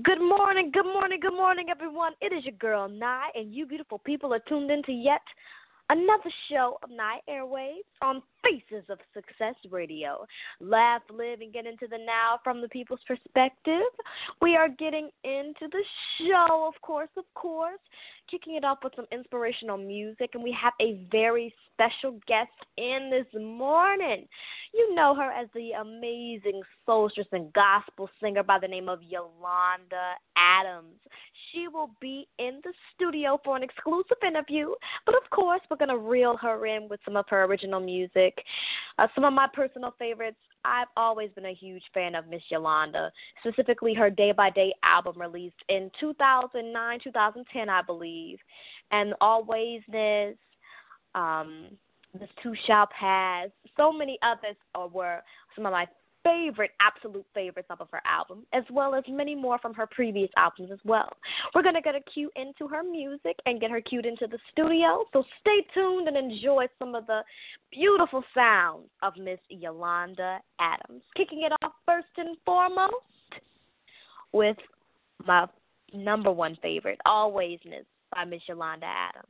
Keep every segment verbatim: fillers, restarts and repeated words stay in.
Good morning, good morning, good morning, everyone. It is your girl, Nye, and you beautiful people are tuned in to yet another show of Nye Airwaves on Faces of Success Radio. Laugh, live, and get into the now from the people's perspective. We are getting into the show, of course, of course, kicking it off with some inspirational music, and we have a very special guest in this morning. You know her as the amazing soulstress and gospel singer by the name of Yolanda Adams. She will be in the studio for an exclusive interview, but of course we're going to reel her in with some of her original music. Uh, some of my personal favorites, I've always been a huge fan of Miss Yolanda, specifically her Day by Day album released in two thousand nine, two thousand ten, I believe, and Alwaysness, um, This Too Shall Pass. So many others uh, were some of my favorite, absolute favorites off of her album, as well as many more from her previous albums as well. We're going to get a cue into her music and get her cued into the studio, so stay tuned and enjoy some of the beautiful sounds of Miss Yolanda Adams. Kicking it off first and foremost with my number one favorite, Alwaysness by Miss Yolanda Adams.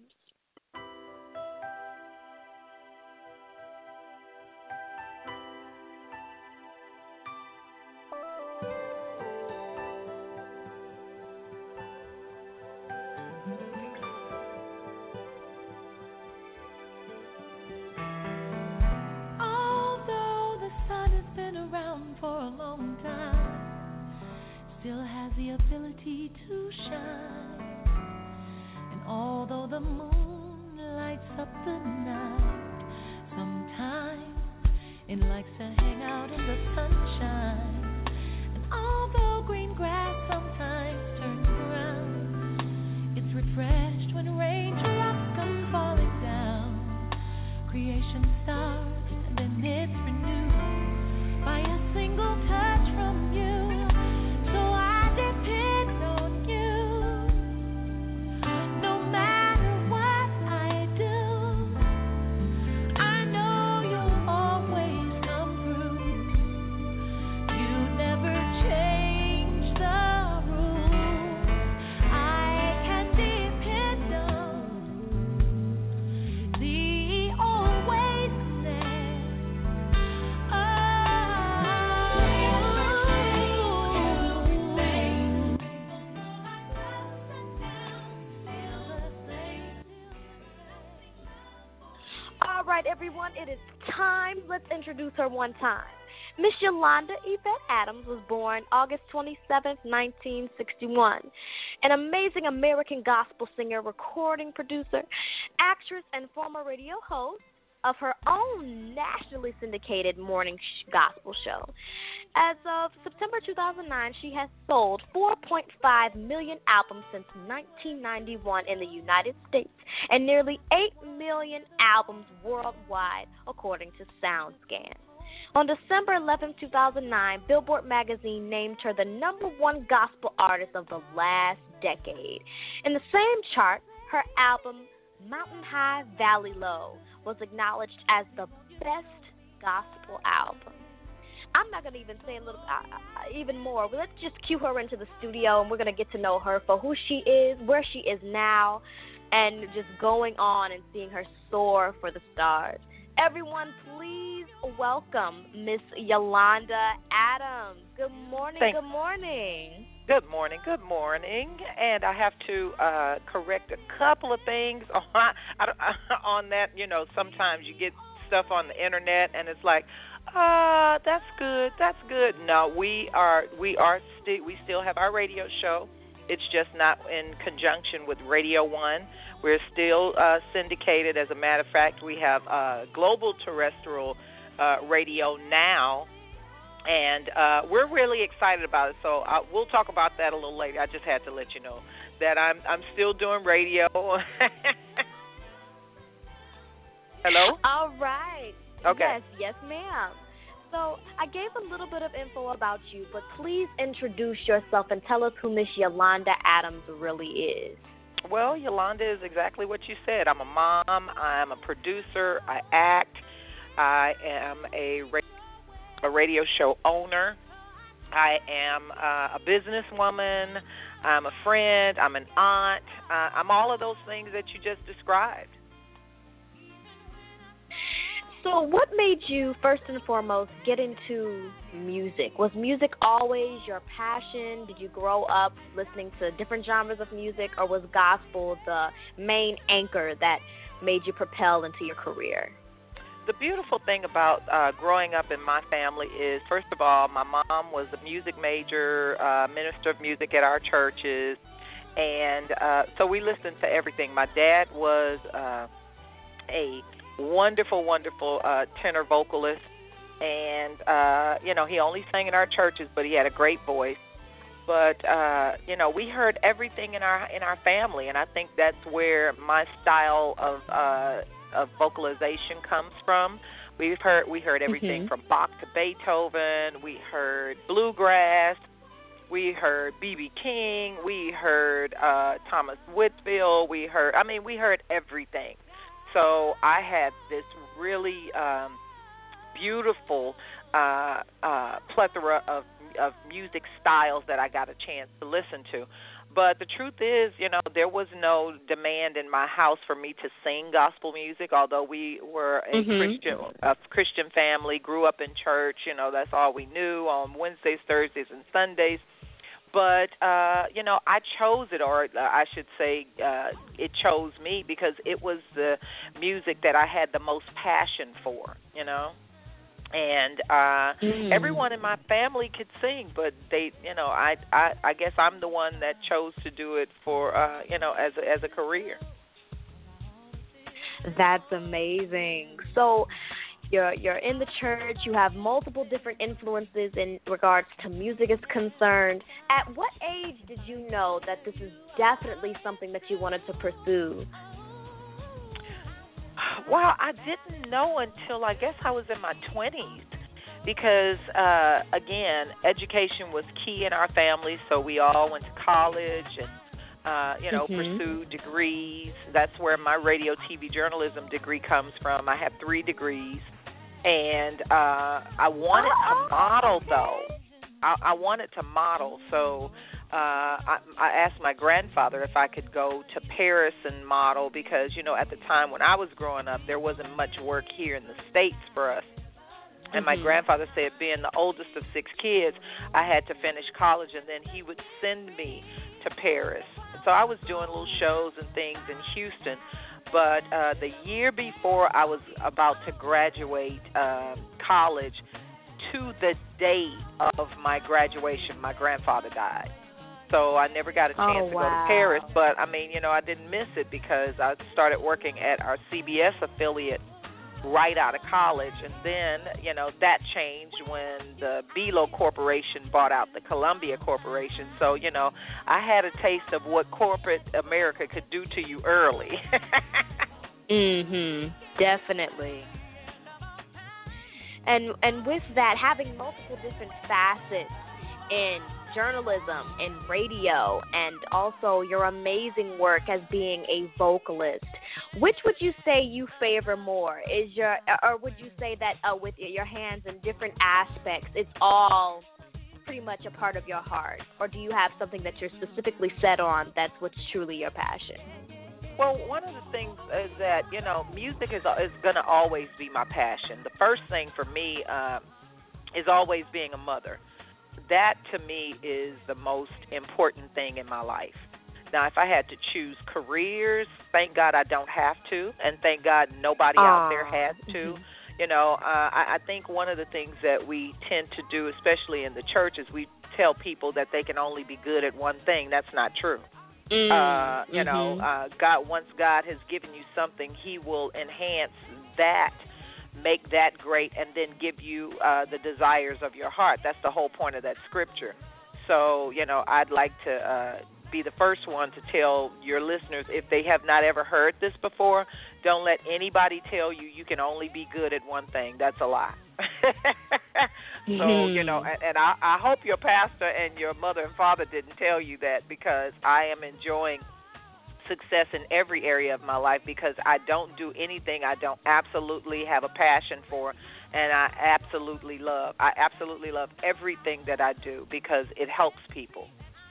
Still has the ability to shine, and although the moon lights up the night, sometimes it likes to hang out in the sunshine. And although green grass sometimes turns brown, it's refreshed when raindrops come falling down. Creation starts and then it's renewed by a single touch from you. Everyone, it is time. Let's introduce her one time. Miss Yolanda Yvette Adams was born August twenty-seventh, nineteen sixty-one. An amazing American gospel singer, recording producer, actress, and former radio host of her own nationally syndicated morning sh- gospel show. As of September two thousand nine, she has sold four point five million albums since nineteen ninety-one in the United States and nearly eight million albums worldwide, according to SoundScan. On December eleventh, two thousand nine, Billboard magazine named her the number one gospel artist of the last decade. In the same chart, her album, Mountain High, Valley Low, was acknowledged as the best gospel album. I'm not going to even say a little, uh, even more. Let's just cue her into the studio, and we're going to get to know her for who she is, where she is now, and just going on and seeing her soar for the stars. Everyone, please welcome Miss Yolanda Adams. Good morning, Thank- good morning. Good morning, good morning. And I have to uh, correct a couple of things on, I don't- on that. You know, sometimes you get stuff on the internet, and it's like, uh, that's good, that's good. No, we are, we are sti- we still have our radio show. It's just not in conjunction with Radio One. We're still uh, syndicated. As a matter of fact, we have uh, global terrestrial uh, radio now, and uh, we're really excited about it. So uh, we'll talk about that a little later. I just had to let you know that I'm I'm still doing radio. Hello? All right. Okay. Yes, yes, ma'am. So I gave a little bit of info about you, but please introduce yourself and tell us who Miss Yolanda Adams really is. Well, Yolanda is exactly what you said. I'm a mom. I'm a producer. I act. I am a, ra- a radio show owner. I am uh, a businesswoman. I'm a friend. I'm an aunt. Uh, I'm all of those things that you just described. So what made you, first and foremost, get into music? Was music always your passion? Did you grow up listening to different genres of music, or was gospel the main anchor that made you propel into your career? The beautiful thing about uh, growing up in my family is, first of all, my mom was a music major, uh, minister of music at our churches, and uh, so we listened to everything. My dad was uh, a wonderful, wonderful uh, tenor vocalist, and, uh, you know, he only sang in our churches, but he had a great voice. But, uh, you know, we heard everything in our in our family, and I think that's where my style of uh, of vocalization comes from. We've heard we heard everything mm-hmm. from Bach to Beethoven. We heard bluegrass. We heard B B King. We heard uh, Thomas Whitfield. We heard, I mean, we heard everything. So I had this really um, beautiful uh, uh, plethora of of music styles that I got a chance to listen to. But the truth is, you know, there was no demand in my house for me to sing gospel music, although we were a mm-hmm. Christian a Christian family, grew up in church, you know, that's all we knew on Wednesdays, Thursdays, and Sundays. But, uh, you know, I chose it, or I should say uh, it chose me, because it was the music that I had the most passion for, you know. And uh, mm. everyone in my family could sing, but they, you know, I, I, I guess I'm the one that chose to do it for, uh, you know, as a, as a career. That's amazing. So you're you're in the church. You have multiple different influences in regards to music is concerned. At what age did you know that this is definitely something that you wanted to pursue? Well, I didn't know until I guess I was in my twenties, because, uh, again, education was key in our family, so we all went to college and, uh, you know, mm-hmm. pursued degrees. That's where my radio, T V journalism degree comes from. I have three degrees, and uh, I wanted to model, though. I, I wanted to model, so... Uh, I, I asked my grandfather if I could go to Paris and model, because, you know, at the time when I was growing up, there wasn't much work here in the States for us. And mm-hmm. my grandfather said, being the oldest of six kids, I had to finish college, and then he would send me to Paris. So I was doing little shows and things in Houston. But uh, the year before I was about to graduate uh, college, to the date of my graduation, my grandfather died. So I never got a chance oh, to wow. go to Paris. But, I mean, you know, I didn't miss it, because I started working at our C B S affiliate right out of college. And then, you know, that changed when the Belo Corporation bought out the Columbia Corporation. So, you know, I had a taste of what corporate America could do to you early. mhm. Definitely. And and with that, having multiple different facets in journalism and radio, and also your amazing work as being a vocalist, which would you say you favor more? Is your, or would you say that uh, with your hands in different aspects, it's all pretty much a part of your heart? Or do you have something that you're specifically set on that's what's truly your passion? Well, one of the things is that, you know, music is is going to always be my passion. The first thing for me uh, is always being a mother. That, to me, is the most important thing in my life. Now, if I had to choose careers, thank God I don't have to, and thank God nobody Aww. out there has to. Mm-hmm. You know, uh, I, I think one of the things that we tend to do, especially in the church, is we tell people that they can only be good at one thing. That's not true. Mm, uh, you mm-hmm. know, uh, God, once God has given you something, He will enhance that, make that great, and then give you uh, the desires of your heart. That's the whole point of that scripture. So, you know, I'd like to uh, be the first one to tell your listeners, if they have not ever heard this before, don't let anybody tell you you can only be good at one thing. That's a lie. So, mm-hmm. you know, and, and I, I hope your pastor and your mother and father didn't tell you that, because I am enjoying success in every area of my life because I don't do anything I don't absolutely have a passion for, and I absolutely love. I absolutely love everything that I do because it helps people.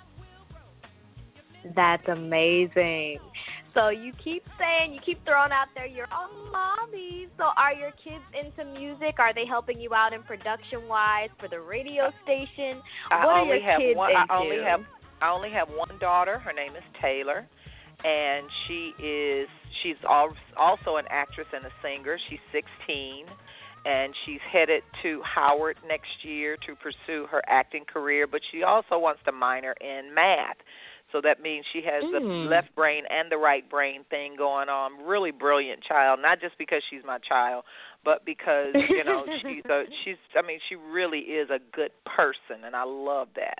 That's amazing. So you keep saying, you keep throwing out there, you're a mommy. So are your kids into music? Are they helping you out in production-wise for the radio station? I what only are your have kids one, into? I only have I only have one daughter. Her name is Taylor, and she is she's also an actress and a singer. She's sixteen, and she's headed to Howard next year to pursue her acting career. But she also wants to minor in math. So that means she has mm. the left brain and the right brain thing going on. Really brilliant child, not just because she's my child, but because, you know, she's a, she's I mean, she really is a good person, and I love that.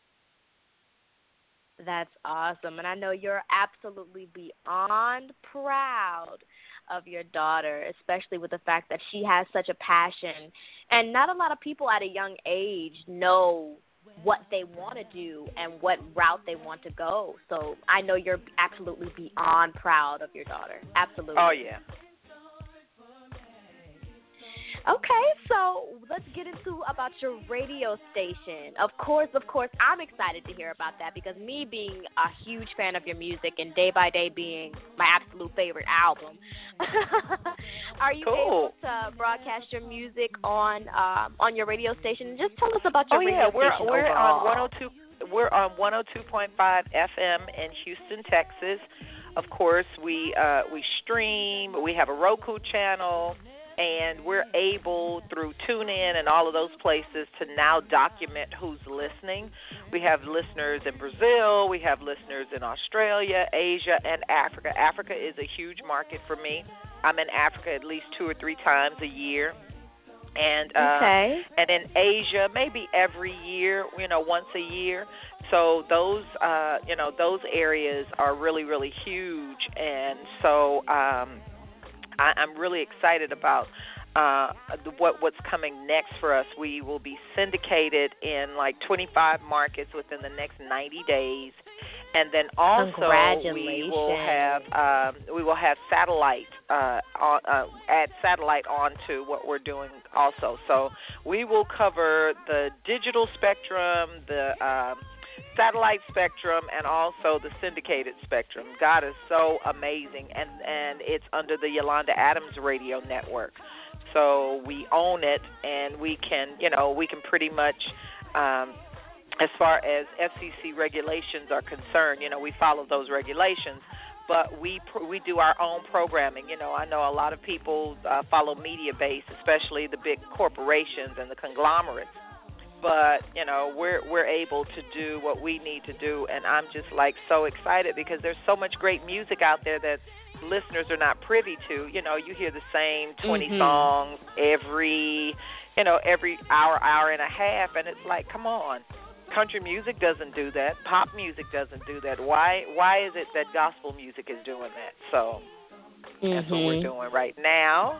That's awesome. And I know you're absolutely beyond proud of your daughter, especially with the fact that she has such a passion. And not a lot of people at a young age know what they want to do and what route they want to go. So I know you're absolutely beyond proud of your daughter. Absolutely. Oh, yeah. Okay, so let's get into about your radio station. Of course, of course, I'm excited to hear about that because me being a huge fan of your music and Day by Day being my absolute favorite album, are you cool. able to broadcast your music on um, on your radio station? Just tell us about your oh, radio yeah. we're, station we're overall. on one oh two. We're on one oh two point five F M in Houston, Texas. Of course, we uh, we stream. We have a Roku channel. And we're able, through TuneIn and all of those places, to now document who's listening. We have listeners in Brazil. We have listeners in Australia, Asia, and Africa. Africa is a huge market for me. I'm in Africa at least two or three times a year. And uh, okay. and in Asia, maybe every year, you know, once a year. So those, uh, you know, those areas are really, really huge. And so um I, I'm really excited about uh, the, what what's coming next for us. We will be syndicated in like twenty-five markets within the next ninety days, and then also we will have um, we will have satellite uh, on, uh, add satellite onto what we're doing also. So we will cover the digital spectrum, the um, satellite spectrum, and also the syndicated spectrum. God is so amazing, and, and it's under the Yolanda Adams Radio Network. So we own it, and we can, you know, we can pretty much, um, as far as F C C regulations are concerned, you know, we follow those regulations, but we we do our own programming. You know, I know a lot of people uh, follow media-based, especially the big corporations and the conglomerates. But, you know, we're we're able to do what we need to do, and I'm just, like, so excited because there's so much great music out there that listeners are not privy to. You know, you hear the same twenty mm-hmm. songs every, you know, every hour, hour and a half, and it's like, come on. Country music doesn't do that. Pop music doesn't do that. Why Why is it that gospel music is doing that? So mm-hmm. that's what we're doing right now.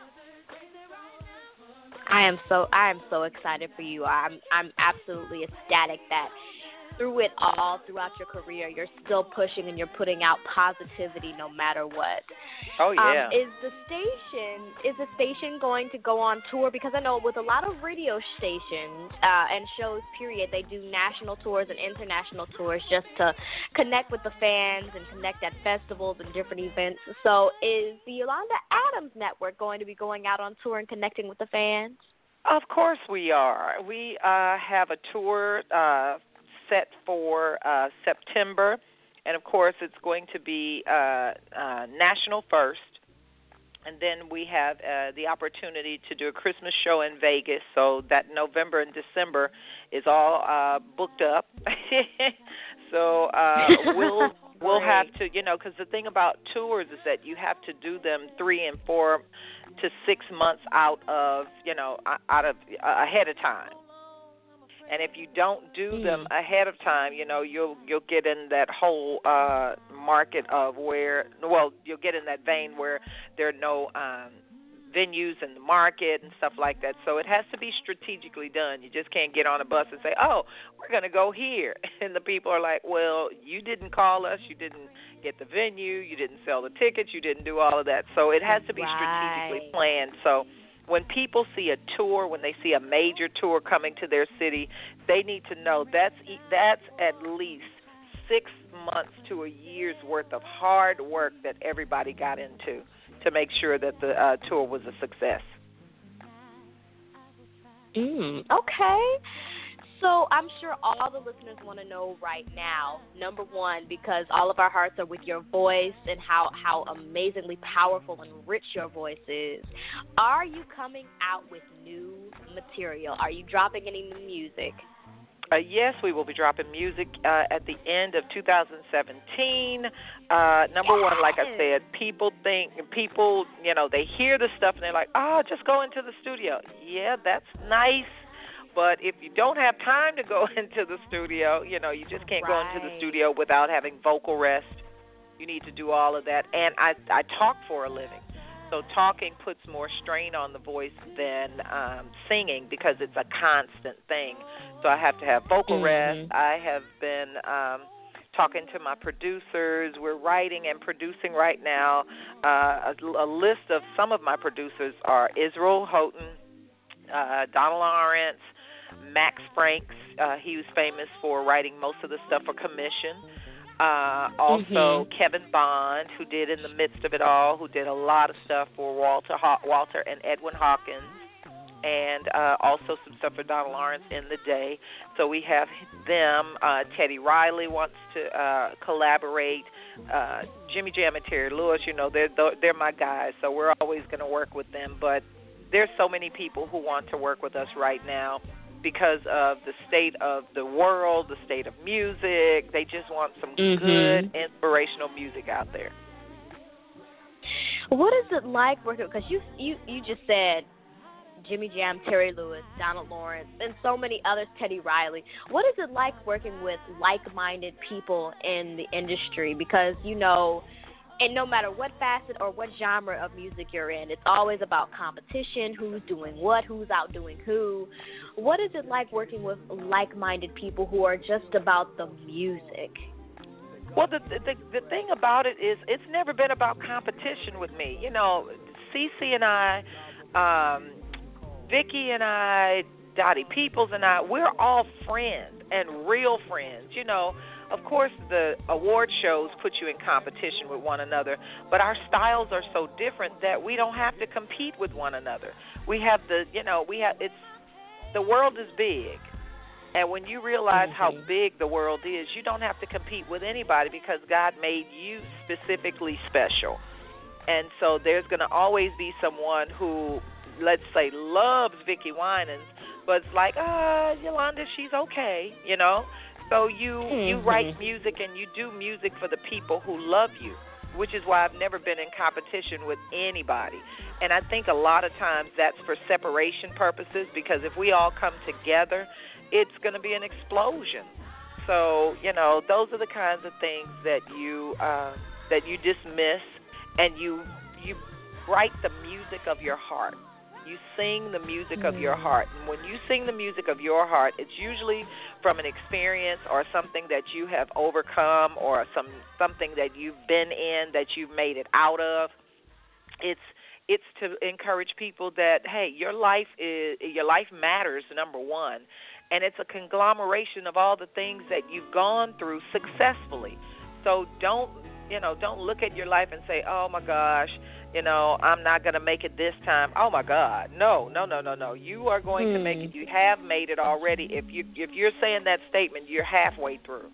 I am so I am so excited for you. I'm I'm absolutely ecstatic that through it all, throughout your career, you're still pushing and you're putting out positivity no matter what. Oh yeah. Um, is the station is the station going to go on tour? Because I know with a lot of radio stations uh, and shows, period, they do national tours and international tours just to connect with the fans and connect at festivals and different events. So is the Yolanda Adams Network going to be going out on tour and connecting with the fans? Of course we are. We uh, have a tour uh, set for uh, September, and of course it's going to be uh, uh, national first, and then we have uh, the opportunity to do a Christmas show in Vegas, so that November and December is all uh, booked up. so uh, we'll we'll have to, you know, because the thing about tours is that you have to do them three and four to six months out of, you know, out of uh, ahead of time. And if you don't do mm. them ahead of time, you know, you'll you'll get in that whole uh, market of where, well, you'll get in that vein where there are no um, venues in the market and stuff like that. So it has to be strategically done. You just can't get on a bus and say, oh, we're going to go here. And the people are like, well, you didn't call us. You didn't get the venue. You didn't sell the tickets. You didn't do all of that. So it has to be right. strategically planned. So when people see a tour, when they see a major tour coming to their city, they need to know that's that's at least six months to a year's worth of hard work that everybody got into to make sure that the uh, tour was a success. Mm, okay. So I'm sure all the listeners want to know right now, number one, because all of our hearts are with your voice and how, how amazingly powerful and rich your voice is. Are you coming out with new material? Are you dropping any new music? Uh, yes, we will be dropping music uh, at the end of two thousand seventeen. Uh, number yes. one, like I said, people think, people, you know, they hear the stuff and they're like, oh, just go into the studio. Yeah, that's nice. But if you don't have time to go into the studio, you know, you just can't right. go into the studio without having vocal rest. You need to do all of that. And I, I talk for a living. So talking puts more strain on the voice than um, singing because it's a constant thing. So I have to have vocal mm-hmm. rest. I have been um, talking to my producers. We're writing and producing right now. Uh, a, a list of some of my producers are Israel Houghton, uh, Donald Lawrence, Max Franks. Uh, he was famous for writing most of the stuff for commission. Uh, also, mm-hmm. Kevin Bond, who did In the Midst of It All, who did a lot of stuff for Walter Haw- Walter and Edwin Hawkins, and uh, also some stuff for Donald Lawrence in the day. So we have them. Uh, Teddy Riley wants to uh, collaborate. Uh, Jimmy Jam and Terry Lewis, you know, they're they're my guys, so we're always going to work with them. But there's so many people who want to work with us right now. Because of the state of the world, the state of music, they just want some mm-hmm. good, inspirational music out there. What is it like working? Because you, you, you just said Jimmy Jam, Terry Lewis, Donald Lawrence, and so many others, Teddy Riley. What is it like working with like-minded people in the industry? Because, you know, and no matter what facet or what genre of music you're in, it's always about competition, who's doing what, who's outdoing who. What is it like working with like-minded people who are just about the music? Well, the the, the thing about it is it's never been about competition with me. You know, Cece and I, um, Vicky and I, Dottie Peoples and I, we're all friends and real friends, you know. Of course, the award shows put you in competition with one another, but our styles are so different that we don't have to compete with one another. We have the, you know, we have, it's, the world is big. And when you realize mm-hmm. how big the world is, you don't have to compete with anybody because God made you specifically special. And so there's going to always be someone who, let's say, loves Vicki Winans, but it's like, ah, Yolanda, she's okay, you know. So you, mm-hmm. you write music and you do music for the people who love you, which is why I've never been in competition with anybody. And I think a lot of times that's for separation purposes because if we all come together, it's going to be an explosion. So, you know, those are the kinds of things that you uh, that you dismiss and you you write the music of your heart. You sing the music of your heart. And when you sing the music of your heart, it's usually from an experience or something that you have overcome or some something that you've been in that you've made it out of. It's it's to encourage people that, hey, your life is your life matters, number one. And it's a conglomeration of all the things that you've gone through successfully. So don't, you know, don't look at your life and say, oh, my gosh, you know, I'm not going to make it this time. Oh, my God. No, no, no, no, no. You are going hmm. to make it. You have made it already. If, you, if you're saying that statement, you're halfway through.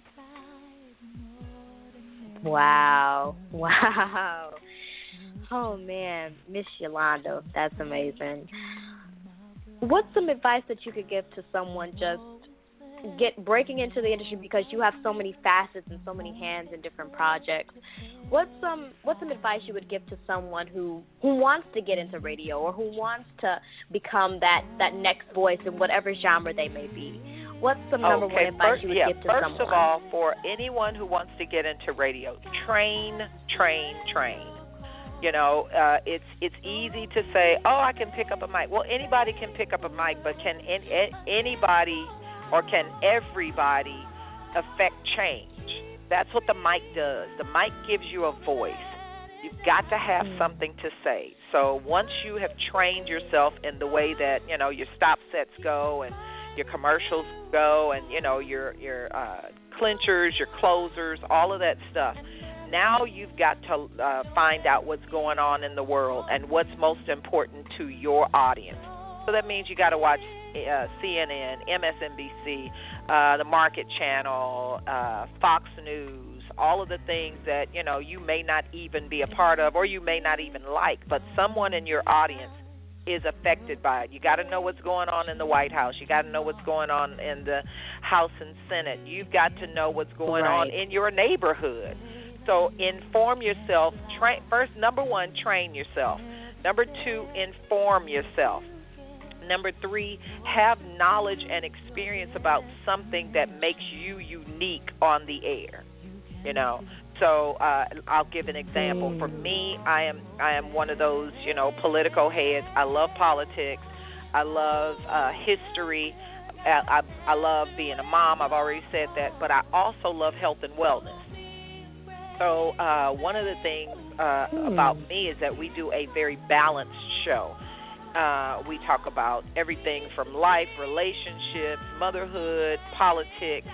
Wow. Wow. Oh, man. Miss Yolanda, that's amazing. What's some advice that you could give to someone just get breaking into the industry because you have so many facets and so many hands in different projects? What's some what's some advice you would give to someone who, who wants to get into radio or who wants to become that, that next voice in whatever genre they may be? What's some number okay, one advice first, you would yeah, give to first someone? First of all, for anyone who wants to get into radio, train, train, train. You know, uh, it's it's easy to say, oh, I can pick up a mic. Well, anybody can pick up a mic, but can any, anybody or can everybody affect change? That's what the mic does. The mic gives you a voice. You've got to have something to say. So once you have trained yourself in the way that, you know, your stop sets go and your commercials go and, you know, your, your uh, clinchers, your closers, all of that stuff, now you've got to uh, find out what's going on in the world and what's most important to your audience. So that means you got to watch uh, C N N, M S N B C, uh, the Market Channel, uh, Fox News, all of the things that, you know, you may not even be a part of or you may not even like, but someone in your audience is affected by it. You got to know what's going on in the White House. You got to know what's going on in the House and Senate. You've got to know what's going right. on in your neighborhood. So inform yourself. Train, first, number one, train yourself. Number two, inform yourself. Number three, have knowledge and experience about something that makes you unique on the air. You know, so uh, I'll give an example. For me, I am I am one of those, you know, political heads. I love politics. I love uh, history. I, I, I love being a mom. I've already said that. But I also love health and wellness. So uh, one of the things uh, hmm. about me is that we do a very balanced show. Uh, we talk about everything from life, relationships, motherhood, politics,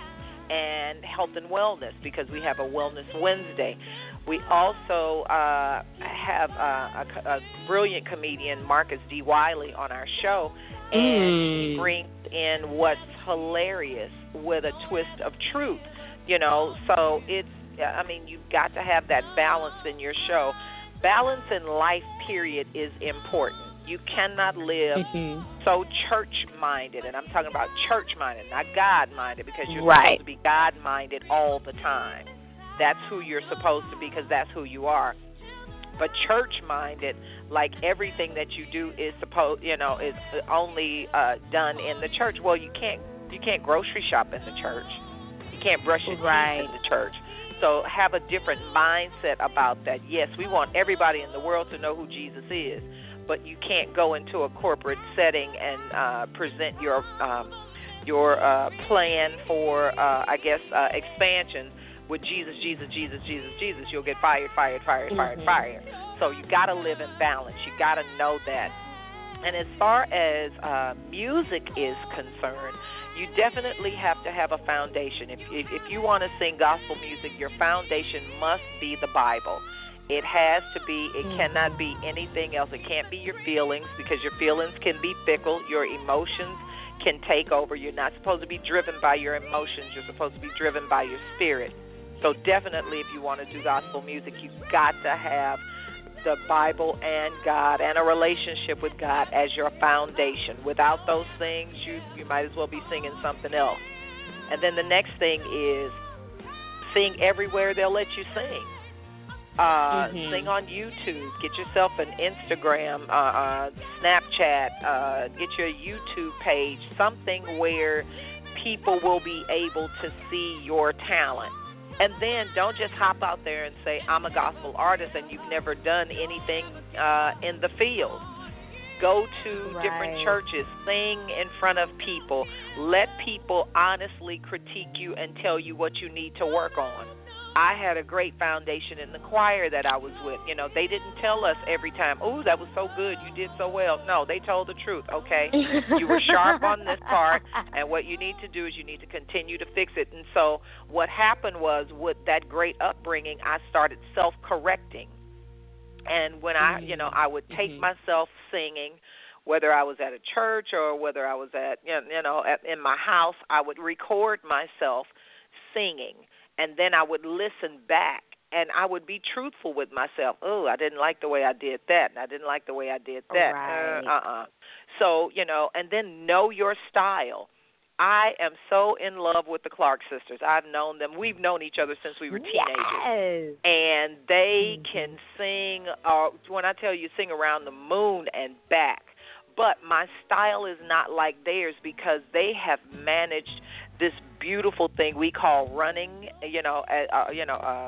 and health and wellness because we have a Wellness Wednesday. We also uh, have a, a, a brilliant comedian, Marcus D. Wiley, on our show, and mm. he brings in what's hilarious with a twist of truth. You know, so it's, I mean, you've got to have that balance in your show. Balance in life, period, is important. You cannot live mm-hmm. so church-minded, and I'm talking about church-minded, not God-minded, because you're right. supposed to be God-minded all the time. That's who you're supposed to be because that's who you are. But church-minded, like everything that you do is supposed, you know, is only uh, done in the church. Well, you can't you can't grocery shop in the church. You can't brush your right. teeth in the church. So have a different mindset about that. Yes, we want everybody in the world to know who Jesus is, but you can't go into a corporate setting and uh, present your um, your uh, plan for, uh, I guess, uh, expansion with Jesus, Jesus, Jesus, Jesus, Jesus. You'll get fired, fired, fired, fired, mm-hmm. fired. So you got to live in balance. You got to know that. And as far as uh, music is concerned, you definitely have to have a foundation. If, if, if you want to sing gospel music, your foundation must be the Bible. It has to be. It cannot be anything else. It can't be your feelings because your feelings can be fickle. Your emotions can take over. You're not supposed to be driven by your emotions. You're supposed to be driven by your spirit. So definitely if you want to do gospel music, you've got to have the Bible and God and a relationship with God as your foundation. Without those things, you, you might as well be singing something else. And then the next thing is sing everywhere they'll let you sing. Uh, mm-hmm. Sing on YouTube. Get yourself an Instagram, uh, uh, Snapchat. Uh, get your YouTube page, something where people will be able to see your talent. And then don't just hop out there and say, I'm a gospel artist and you've never done anything uh, in the field. Go to right. different churches, sing in front of people. Let people honestly critique you and tell you what you need to work on. I had a great foundation in the choir that I was with. You know, they didn't tell us every time, "Ooh, that was so good, you did so well." No, they told the truth, okay? You were sharp on this part, and what you need to do is you need to continue to fix it. And so what happened was with that great upbringing, I started self-correcting. And when I, you know, I would take mm-hmm. myself singing, whether I was at a church or whether I was at, you know, at, in my house, I would record myself singing. And then I would listen back, and I would be truthful with myself. Oh, I didn't like the way I did that, and I didn't like the way I did that. Right. Uh, uh-uh. So, you know, and then know your style. I am so in love with the Clark sisters. I've known them. We've known each other since we were teenagers. Yes. And they mm-hmm. can sing, uh, when I tell you, sing around the moon and back. But my style is not like theirs because they have managed this beautiful thing we call running, you know, uh, you know, um,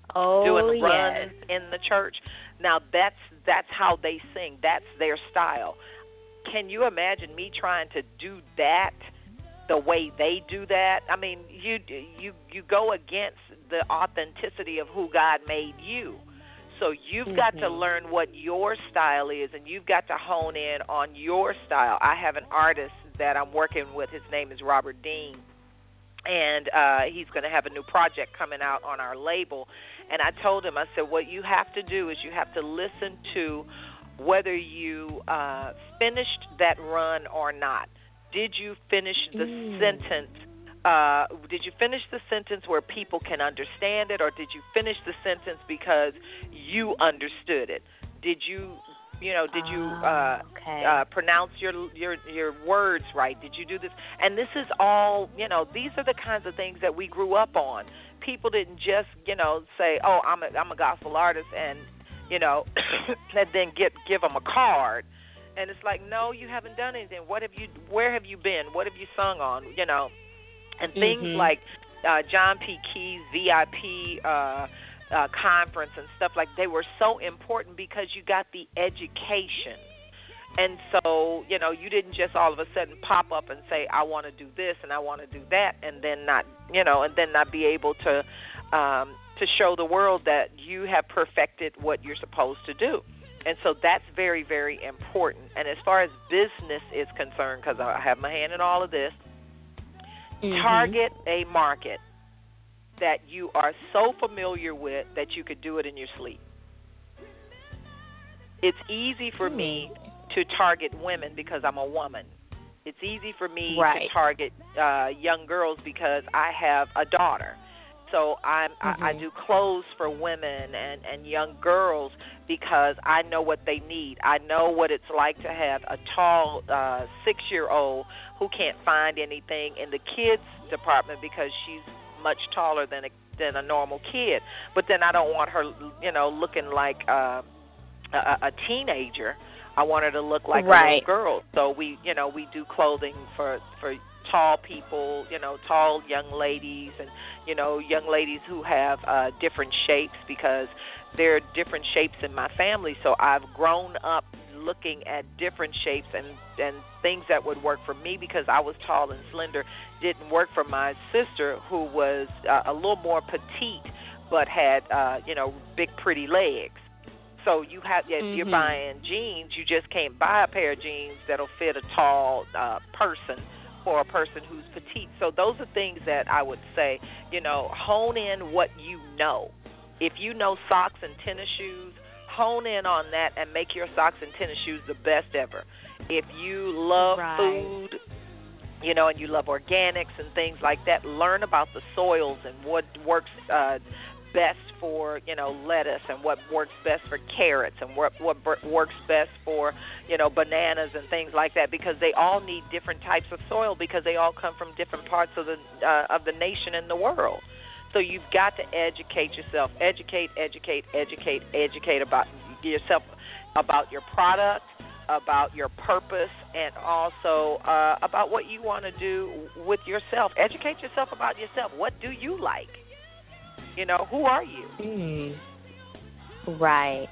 Oh, doing yes. runs in the church. Now that's that's how they sing. That's their style. Can you imagine me trying to do that the way they do that? I mean, you you you go against the authenticity of who God made you. So you've mm-hmm. got to learn what your style is, and you've got to hone in on your style. I have an artist that I'm working with. His name is Robert Dean, and uh, he's going to have a new project coming out on our label. And I told him, I said, what you have to do is you have to listen to whether you uh, finished that run or not. Did you finish the mm. sentence? Uh, did you finish the sentence where people can understand it, or did you finish the sentence because you understood it? Did you, you know, did you uh, okay. uh, pronounce your your your words right? Did you do this? And this is all, you know, these are the kinds of things that we grew up on. People didn't just, you know, say, oh, I'm a I'm a gospel artist, and you know, and then get give them a card. And it's like, no, you haven't done anything. What have you? Where have you been? What have you sung on? You know. And things mm-hmm. like uh, John P. Key's V I P uh, uh, conference and stuff like they were so important because you got the education. And so, you know, you didn't just all of a sudden pop up and say, I want to do this and I want to do that, and then not, you know, and then not be able to um, to show the world that you have perfected what you're supposed to do. And so that's very, very important. And as far as business is concerned, because I have my hand in all of this, mm-hmm. target a market that you are so familiar with that you could do it in your sleep. It's easy for mm-hmm. me to target women because I'm a woman. It's easy for me right. to target uh, young girls because I have a daughter. So I'm, mm-hmm. I, I do clothes for women and, and young girls because I know what they need. I know what it's like to have a tall uh, six-year-old who can't find anything in the kids department because she's much taller than a, than a normal kid. But then I don't want her, you know, looking like uh, a, a teenager. I want her to look like right. a little girl. So we, you know, we do clothing for for tall people, you know, tall young ladies, and you know, young ladies who have uh, different shapes because there are different shapes in my family. So I've grown up looking at different shapes and and things that would work for me because I was tall and slender didn't work for my sister who was uh, a little more petite but had uh, you know, big pretty legs. So you have, if mm-hmm. you're buying jeans, you just can't buy a pair of jeans that'll fit a tall uh, person or a person who's petite. So those are things that I would say, you know, hone in what you know. If you know socks and tennis shoes, hone in on that and make your socks and tennis shoes the best ever. If you love right. food, you know, and you love organics and things like that, learn about the soils and what works uh, best for, you know, lettuce and what works best for carrots and what what works best for, you know, bananas and things like that, because they all need different types of soil because they all come from different parts of the uh, of the nation and the world. So you've got to educate yourself, educate, educate, educate, educate about yourself, about your product, about your purpose, and also uh, about what you want to do with yourself. Educate yourself about yourself. What do you like? You know, who are you? Mm. Right.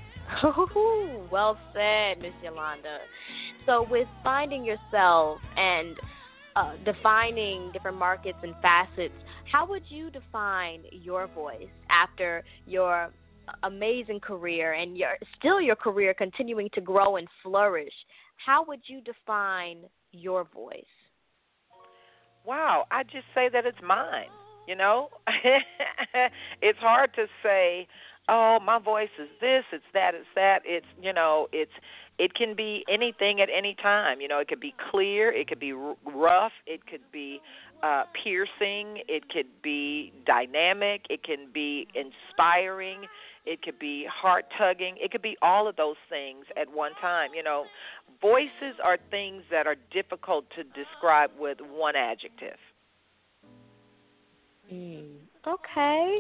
Well said, Miss Yolanda. So with finding yourself and uh, defining different markets and facets, how would you define your voice after your amazing career and your still your career continuing to grow and flourish? How would you define your voice? Wow, I just say that it's mine. You know, it's hard to say, oh, my voice is this, it's that, it's that. It's, you know, it's it can be anything at any time. You know, it could be clear, it could be r- rough, it could be uh, piercing, it could be dynamic, it can be inspiring, it could be heart-tugging, it could be all of those things at one time. You know, voices are things that are difficult to describe with one adjective. Mm, okay.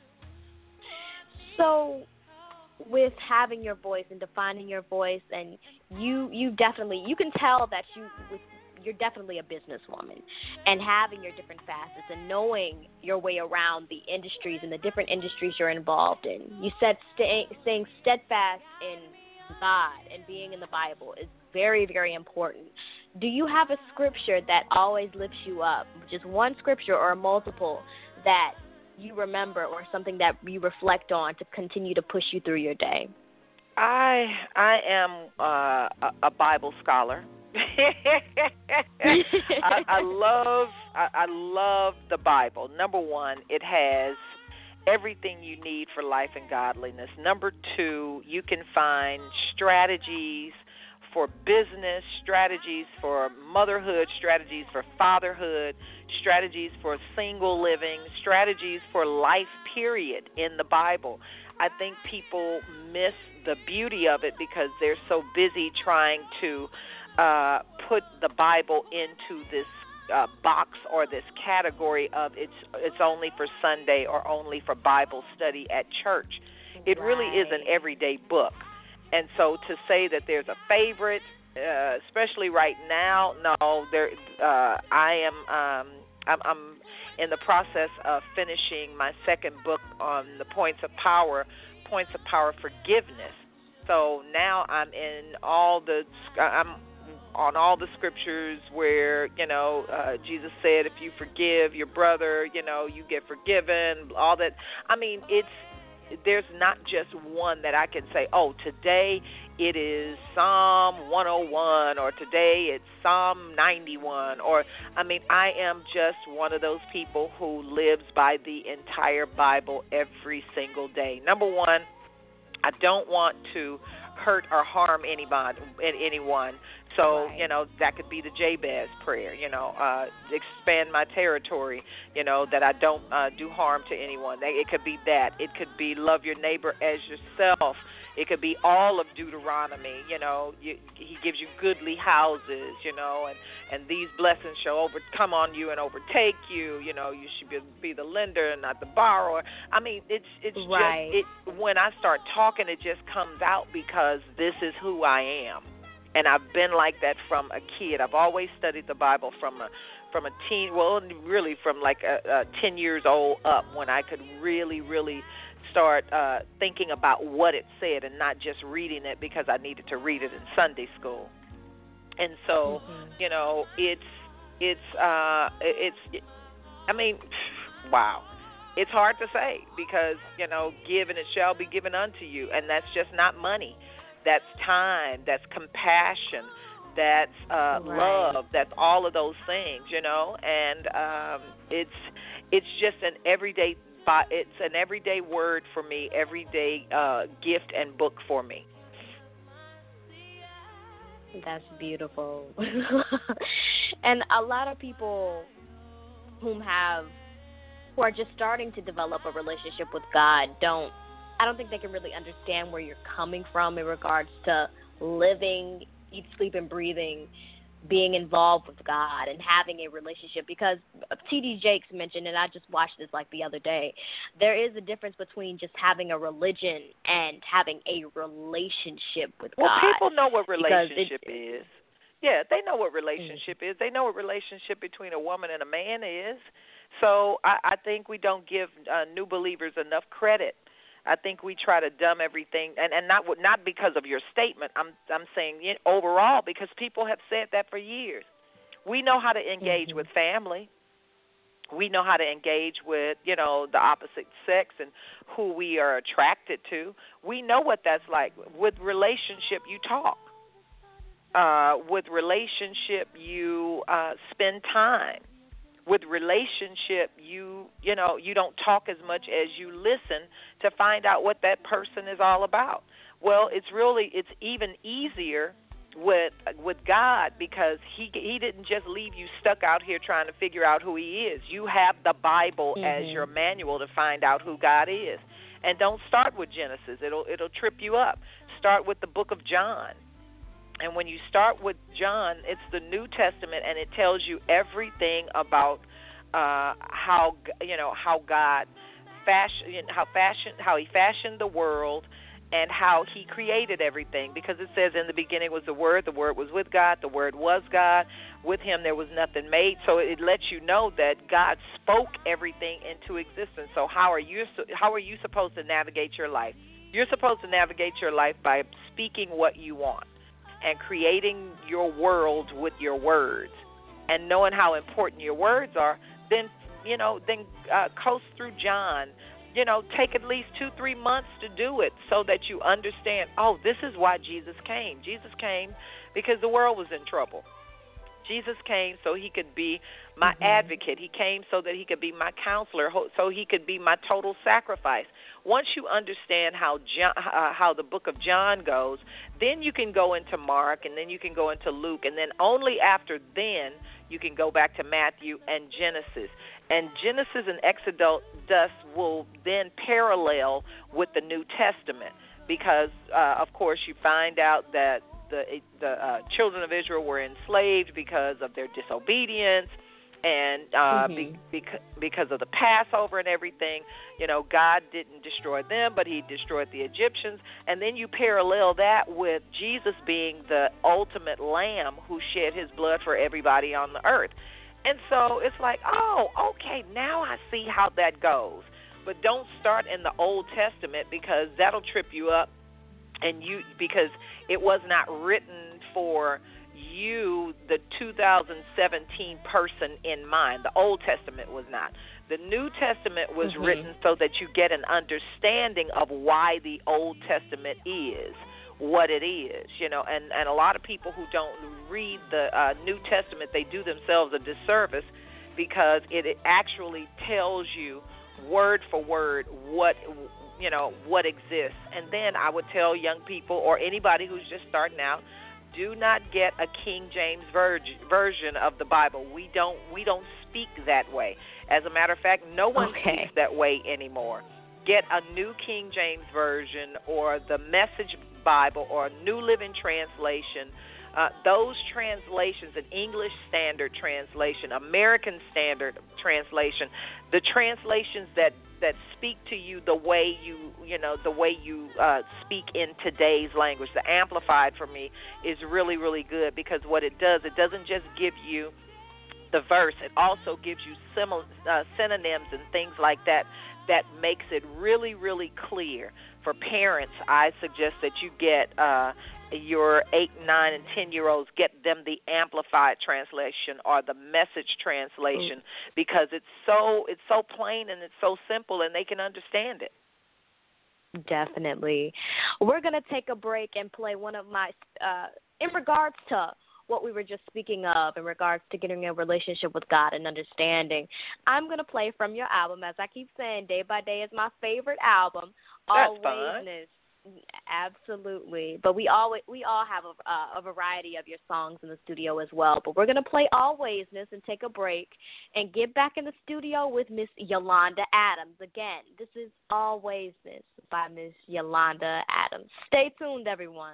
So with having your voice and defining your voice, and you you definitely, you can tell that you with you're definitely a businesswoman, and having your different facets and knowing your way around the industries and the different industries you're involved in. You said stay, staying steadfast in God and being in the Bible is very, very important. Do you have a scripture that always lifts you up, just one scripture or multiple that you remember or something that you reflect on to continue to push you through your day? I I am uh, a, a Bible scholar. I, I love I, I love the Bible. Number one, it has everything you need for life and godliness. Number two, you can find strategies for business, strategies for motherhood, strategies for fatherhood, strategies for single living, strategies for life, period, in the Bible. I think people miss the beauty of it because they're so busy trying to uh, put the Bible into this uh, box or this category of it's it's only for Sunday or only for Bible study at church. It right. really is an everyday book. And so to say that there's a favorite, uh, especially right now, no, there. Uh, I am. Um, I'm, I'm in the process of finishing my second book on the points of power, points of power forgiveness. So now I'm in all the. I'm on all the scriptures where you know uh, Jesus said, if you forgive your brother, you know you get forgiven. All that. I mean, it's. There's not just one that I can say, oh, today it is Psalm one oh one or today it's Psalm ninety-one. Or, I mean, I am just one of those people who lives by the entire Bible every single day. Number one, I don't want to hurt or harm anybody, anyone. So, right. you know, that could be the Jabez prayer, you know, uh, expand my territory, you know, that I don't uh, do harm to anyone. It could be that. It could be love your neighbor as yourself. It could be all of Deuteronomy, you know, you, he gives you goodly houses, you know, and, and these blessings shall over, come on you and overtake you, you know, you should be, be the lender and not the borrower. I mean, it's it's right. just, it, when I start talking, it just comes out because this is who I am. And I've been like that from a kid. I've always studied the Bible from a from a teen, well, really from like a, a ten years old up, when I could really, really start uh, thinking about what it said and not just reading it because I needed to read it in Sunday school. And so, mm-hmm. you know, it's it's uh, it's. I mean, wow. It's hard to say because, you know, give and it shall be given unto you, and that's just not money. That's time, that's compassion, that's uh, right. love, that's all of those things, you know. And um, it's it's just an everyday it's an everyday word for me, everyday uh, gift and book for me. That's beautiful. And a lot of people whom have who are just starting to develop a relationship with God don't. I don't think they can really understand where you're coming from in regards to living, eat, sleep, and breathing, being involved with God and having a relationship. Because T D Jakes mentioned, and I just watched this like the other day, there is a difference between just having a religion and having a relationship with well, God. Well, people know what relationship is. Yeah, they know what relationship mm-hmm. is. They know what relationship between a woman and a man is. So I, I think we don't give uh, new believers enough credit. I think we try to dumb everything, and, and not not because of your statement. I'm I'm saying overall because people have said that for years. We know how to engage mm-hmm. with family. We know how to engage with, you know, the opposite sex and who we are attracted to. We know what that's like. With relationship, you talk. Uh, with relationship, you uh, spend time. With relationship, you you know, you don't talk as much as you listen to find out what that person is all about. Well, it's really it's even easier with with God because he he didn't just leave you stuck out here trying to figure out who he is. You have the Bible mm-hmm. as your manual to find out who God is. And don't start with Genesis. It'll it'll trip you up. Start with the book of John. And when you start with John, it's the New Testament, and it tells you everything about uh, how you know how God fashioned, how fashioned, how He fashioned the world, and how he created everything, because it says in the beginning was the Word, the Word was with God, the Word was God, with him there was nothing made. So it lets you know that God spoke everything into existence. So how are you how are you supposed to navigate your life? You're supposed to navigate your life by speaking what you want and creating your world with your words, and knowing how important your words are. Then, you know, then uh, coast through John. You know, take at least two, three months to do it so that you understand, oh, this is why Jesus came. Jesus came because the world was in trouble. Jesus came so he could be my mm-hmm. advocate. He came so that he could be my counselor, so he could be my total sacrifice. Once you understand how John, uh, how the book of John goes, then you can go into Mark, and then you can go into Luke, and then only after then you can go back to Matthew and Genesis. And Genesis and Exodus will then parallel with the New Testament because, uh, of course, you find out that the the uh, children of Israel were enslaved because of their disobedience and uh, mm-hmm. be, because, because of the Passover and everything. You know, God didn't destroy them, but he destroyed the Egyptians. And then you parallel that with Jesus being the ultimate lamb who shed his blood for everybody on the earth. And so it's like, oh, okay, now I see how that goes. But don't start in the Old Testament because that'll trip you up. And you, because it was not written for you, the two thousand seventeen person in mind. The Old Testament was not. The New Testament was mm-hmm. written so that you get an understanding of why the Old Testament is what it is, you know. And, and a lot of people who don't read the uh, New Testament, they do themselves a disservice because it, it actually tells you word for word what you know, what exists. And then I would tell young people or anybody who's just starting out, do not get a King James ver- version of the Bible. We don't we don't speak that way. As a matter of fact, no one okay. speaks that way anymore. Get a New King James version or the Message Bible or a New Living Translation. Uh, those translations, an English Standard Translation, American Standard Translation, the translations that, that speak to you the way you, you know, the way you uh, speak in today's language. The Amplified for me is really, really good because what it does, it doesn't just give you the verse, it also gives you simil- uh, synonyms and things like that that makes it really, really clear. For parents, I suggest that you get uh, your eight, nine, and ten-year-olds, get them the Amplified translation or the Message translation mm. because it's so it's so plain and it's so simple and they can understand it. Definitely. We're going to take a break and play one of my, uh, in regards to what we were just speaking of in regards to getting a relationship with God and understanding. I'm going to play from your album. As I keep saying, Day by Day is my favorite album. That's Alwaysness. Absolutely. But we always we all have a, uh, a variety of your songs in the studio as well. But we're going to play Alwaysness and take a break and get back in the studio with Miss Yolanda Adams. Again, this is Alwaysness by Miss Yolanda Adams. Stay tuned, everyone.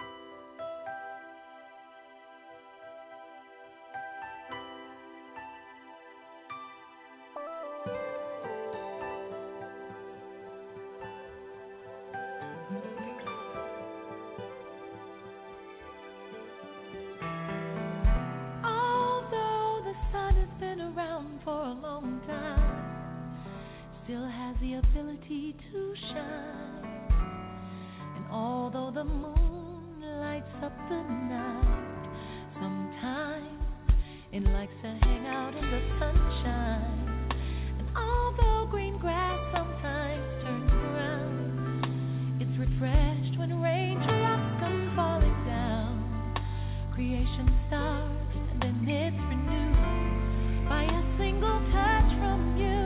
Still has the ability to shine. And although the moon lights up the night, sometimes it likes to hang out in the sunshine. And although green grass sometimes turns brown, it's refreshed when raindrops come falling down. Creation starts and then it's renewed by a single touch from you.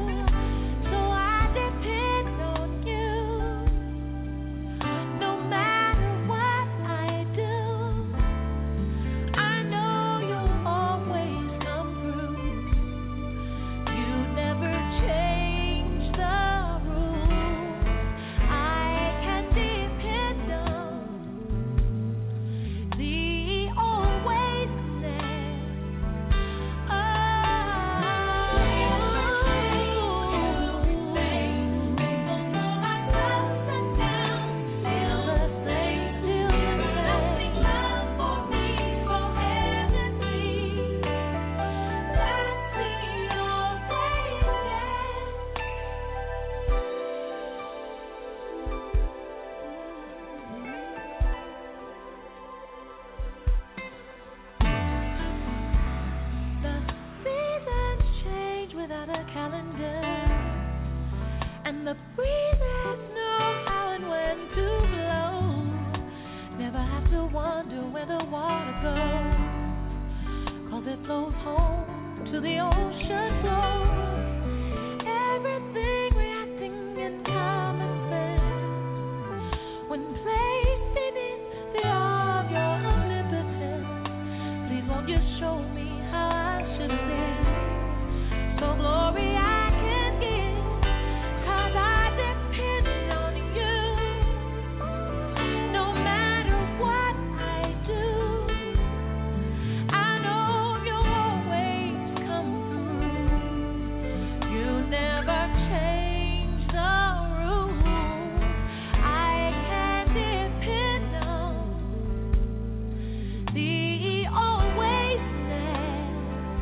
wonder where the water goes, 'cause it flows home to the ocean floor. Everything reacting in time and space when placed beneath the eye of your omnipotence. Please won't you show me how I should live? So glory I can give, 'cause I depend on you. No matter what I do, I know you'll always come through. You never change the rules. I can depend on the always said.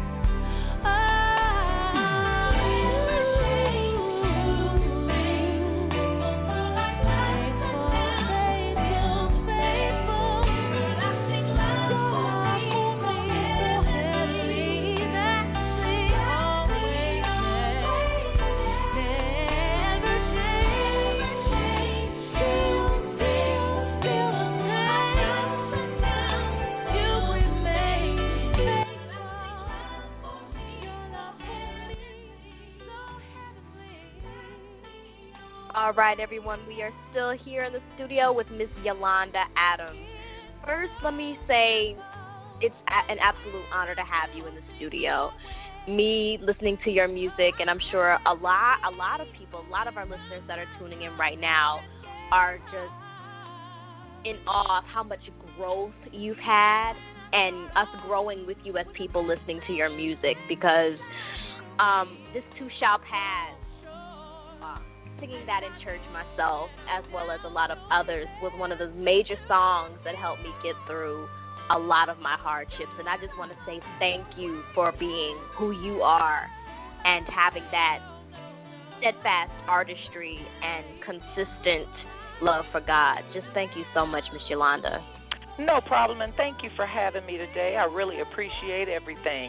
All right, everyone, we are still here in the studio with Miss Yolanda Adams. First, let me say it's a- an absolute honor to have you in the studio. Me listening to your music, and I'm sure a lot, a lot of people, a lot of our listeners that are tuning in right now are just in awe of how much growth you've had and us growing with you as people listening to your music, because um, this too shall pass. Uh, singing that in church myself, as well as a lot of others, was one of the major songs that helped me get through a lot of my hardships. And I just want to say thank you for being who you are and having that steadfast artistry and consistent love for God. Just thank you so much, Miss Yolanda. No problem, and thank you for having me today. I really appreciate everything.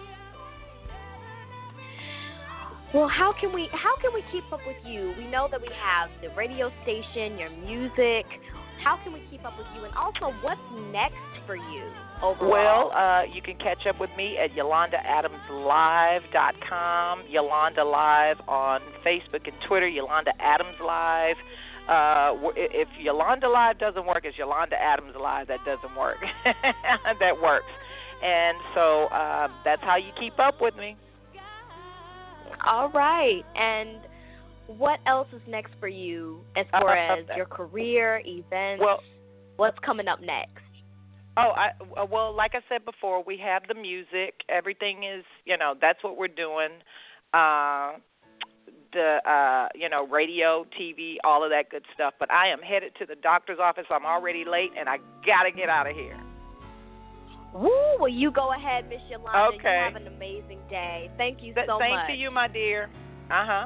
Well, how can we how can we keep up with you? We know that we have the radio station, your music. How can we keep up with you? And also, what's next for you overall? Well, uh, you can catch up with me at Yolanda Adams Live dot com, Yolanda Live on Facebook and Twitter, Yolanda Adams Live. Uh, if Yolanda Live doesn't work, it's Yolanda Adams Live that doesn't work. That works. And so uh, that's how you keep up with me. All right. And what else is next for you as far uh, as your career, events? Well, what's coming up next? Oh, I, well, like I said before, we have the music. Everything is, you know, that's what we're doing. Uh, the, uh, you know, radio, T V, all of that good stuff. But I am headed to the doctor's office. I'm already late, and I got to get out of here. Woo! Well, you go ahead, Miss Yolanda. Okay. You have an amazing day. Thank you Th- so same much. Same to you, my dear. Uh-huh.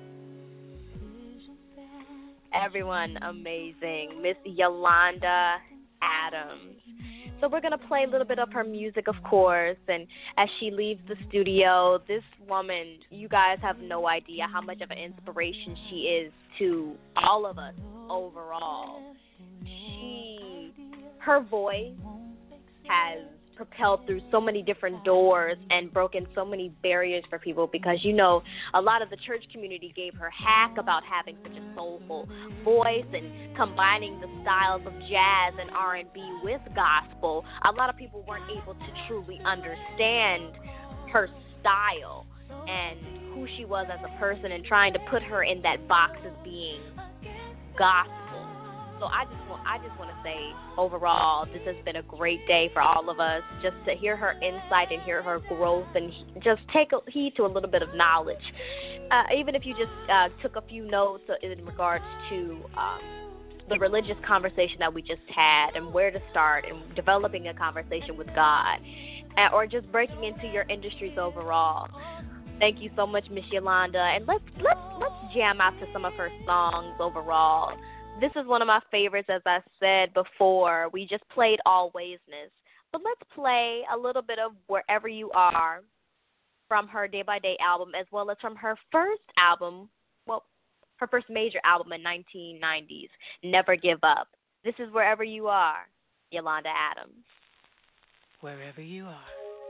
Everyone, amazing. Miss Yolanda Adams. So we're going to play a little bit of her music, of course, and as she leaves the studio, this woman, you guys have no idea how much of an inspiration she is to all of us overall. She, her voice has propelled through so many different doors and broken so many barriers for people, because, you know, a lot of the church community gave her hack about having such a soulful voice and combining the styles of jazz and R and B with gospel. A lot of people weren't able to truly understand her style and who she was as a person, and trying to put her in that box as being gospel. So I just want I just want to say, overall, this has been a great day for all of us, just to hear her insight and hear her growth, and just take a heed to a little bit of knowledge. Uh, even if you just uh, took a few notes in regards to um, the religious conversation that we just had, and where to start, and developing a conversation with God, uh, or just breaking into your industries overall. Thank you so much, Miss Yolanda, and let's let's let's jam out to some of her songs overall. This is one of my favorites, as I said before. We just played Alwaysness. But let's play a little bit of Wherever You Are from her Day by Day album, as well as from her first album, well, her first major album in nineteen nineties, Never Give Up. This is Wherever You Are. Yolanda Adams. Wherever you are,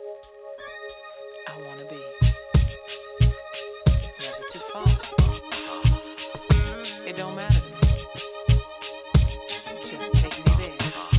I want to be. It's never too far. It don't matter to me. Just take me there.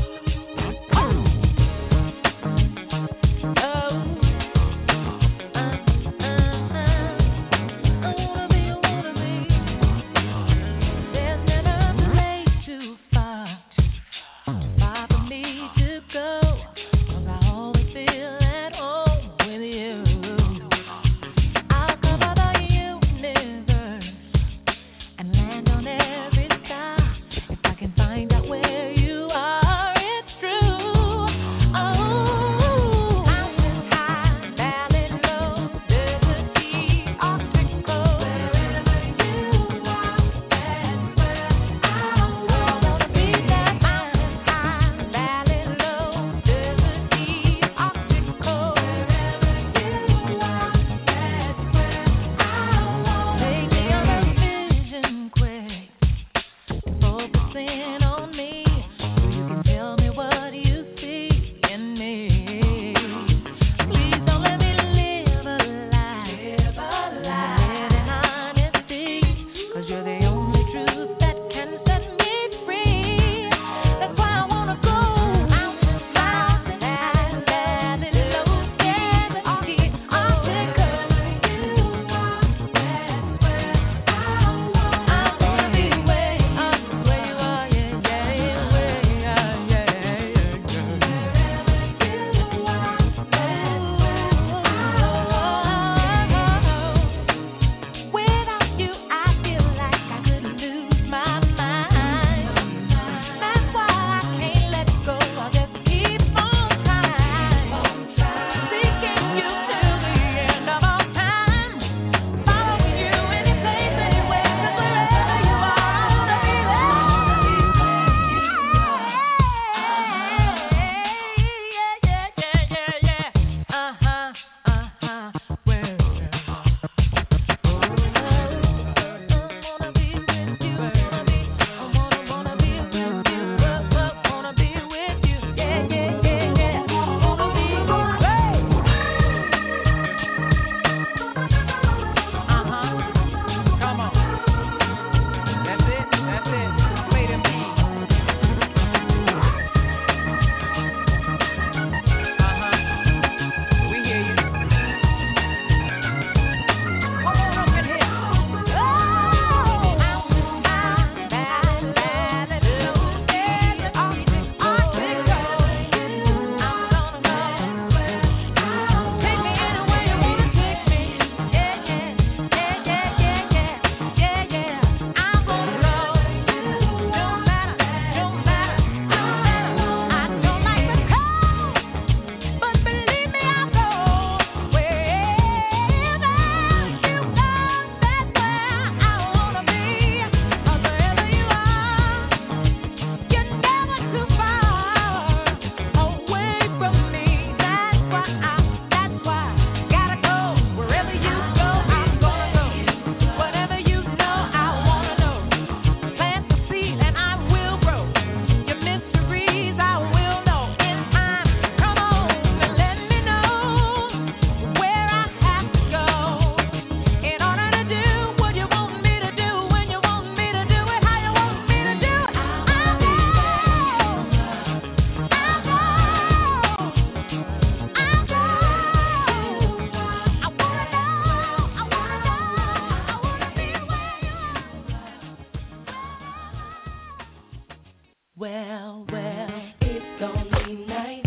Well, well, it's gonna be nice.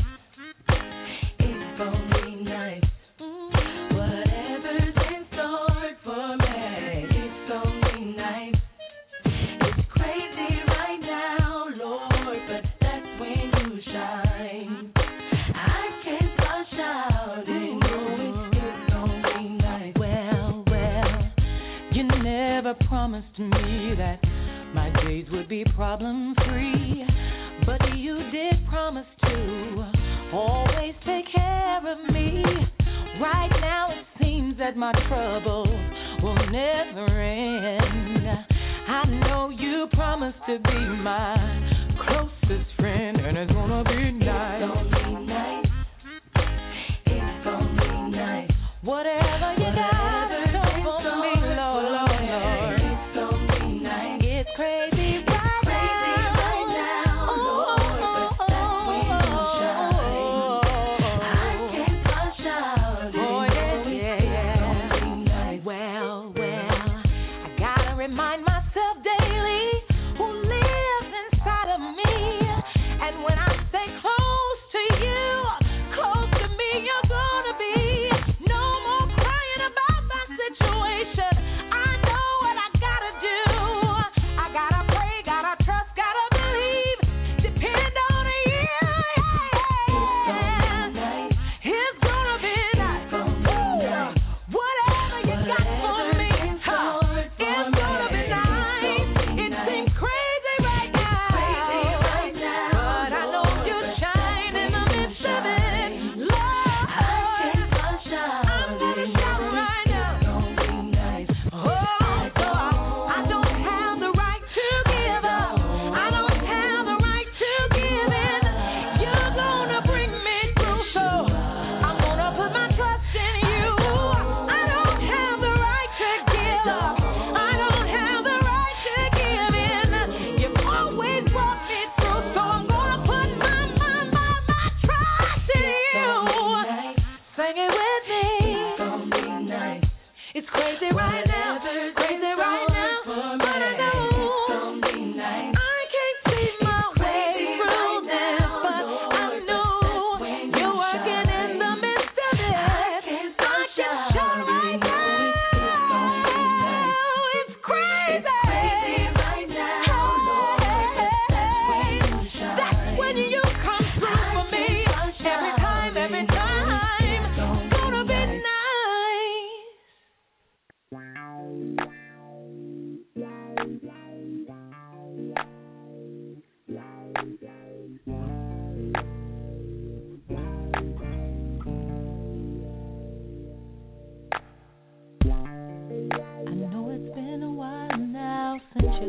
It's gonna be nice. Mm-hmm. Whatever's in store for me, it's gonna be nice. It's crazy right now, Lord, but that's when you shine. I can't flush out and know it's gonna be nice. Well, well, you never promised me that my days would be problem-free, but you did promise to always take care of me. Right now it seems that my troubles will never end. I know you promised to be my closest friend, and it's gonna be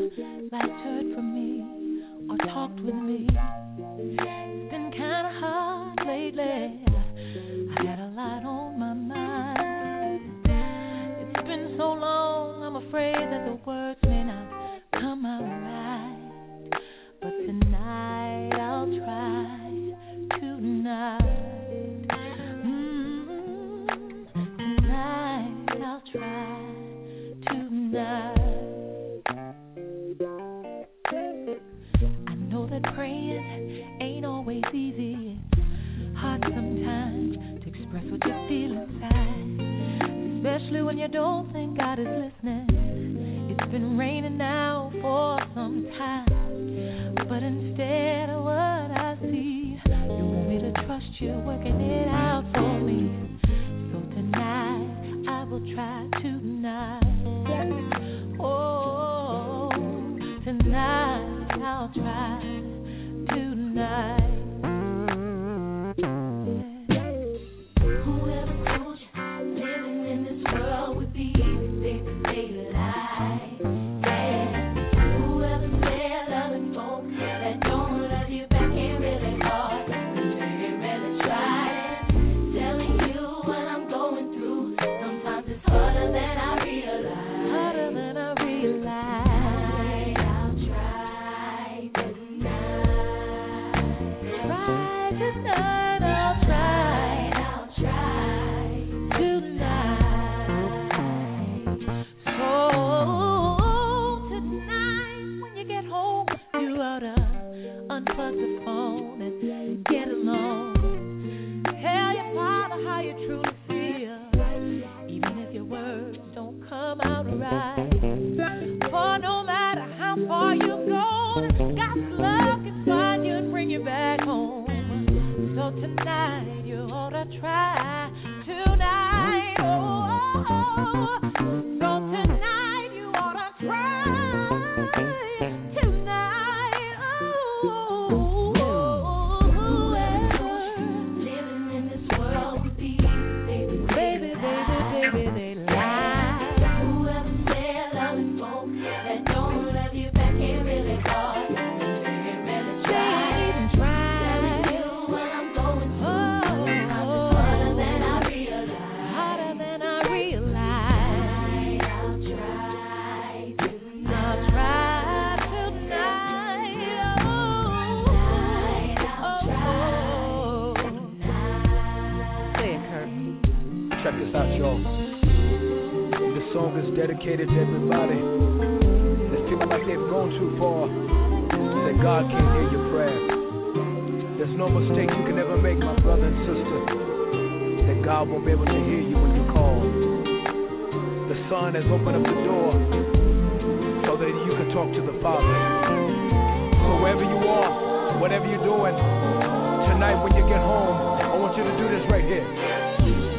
last heard from me or talked with me. It's been kinda hard lately. I had a lot on my mind. It's been so long, I'm afraid that the words may not come out right. But tonight I'll try. Tonight, mm, tonight I'll try. Tonight, I know that praying ain't always easy. It's hard sometimes to express what you feel inside, especially when you don't think God is listening. It's been raining now for some time, but instead of what I see, you want me to trust you, working it out for me. So tonight I will try tonight. Oh, tonight I'll try tonight. Whoever told you living in this world would be easy, they could stay alive. Yeah. Whoever said loving folks that don't love you back ain't really hard. They really tried telling you what I'm going through. Sometimes it's harder than I realize. Harder than I realize. I'll try tonight. Try tonight. I'll try. I'll try tonight. So tonight, when you get home, you ought to unplug the phone and get alone. Tell your father how you truly feel, even if your words don't come out right. For no matter how far you've gone, God's love can find you and bring you back home. So tonight you ought to try tonight. Oh, so tonight you ought to try tonight. Oh, living in this world with these baby, baby, baby, baby, they lie. Whoever said loving folks that don't love you back ain't really hard. They ain't really try. Telling you what I'm going through. Sometimes it's harder than I realize. Harder than I realize. I'll try tonight. I'll try tonight. Oh, I'll try tonight. Say it, Kurt. Check this out, y'all. This song is dedicated to everybody that feeling like they've gone too far, that God can't hear your prayer. There's no mistake you can ever make, my brother and sister, that God won't be able to hear you when you call. The Son has opened up the door so that you can talk to the Father. So wherever you are, whatever you're doing, tonight when you get home, I want you to do this right here.